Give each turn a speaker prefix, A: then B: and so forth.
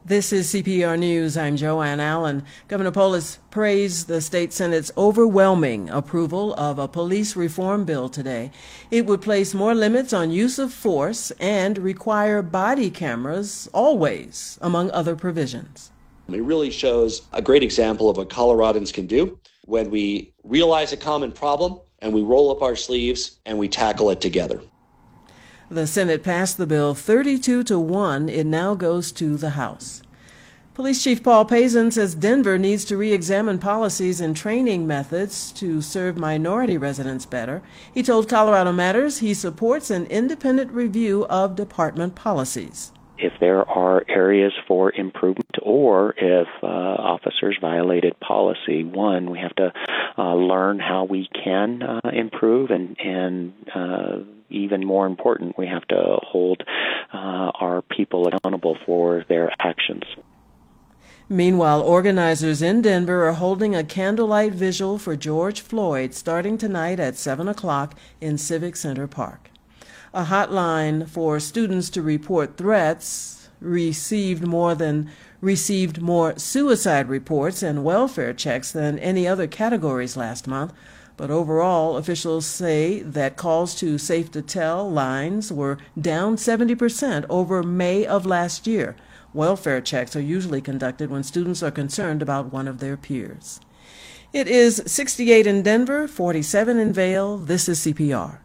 A: This is CPR News. I'm Joanne Allen. Governor Polis praised the state Senate's overwhelming approval of a police reform bill today. It would place more limits on use of force and require body cameras always, among other provisions.
B: It really shows a great example of what Coloradans can do when we realize a common problem and we roll up our sleeves and we tackle it together.
A: The Senate passed the bill 32-1. It now goes to the House. Police Chief Paul Pazin says Denver needs to re-examine policies and training methods to serve minority residents better. He told Colorado Matters he supports an independent review of department policies.
C: If there are areas for improvement or if officers violated policy, one, we have to learn how we can improve, and even more important, we have to hold our people accountable for their actions.
A: Meanwhile, organizers in Denver are holding a candlelight vigil for George Floyd starting tonight at 7 o'clock in Civic Center Park. A hotline for students to report threats received more suicide reports and welfare checks than any other categories last month. But overall, officials say that calls to Safe to Tell lines were down 70% over May of last year. Welfare checks are usually conducted when students are concerned about one of their peers. It is 68 in Denver, 47 in Vail. This is CPR.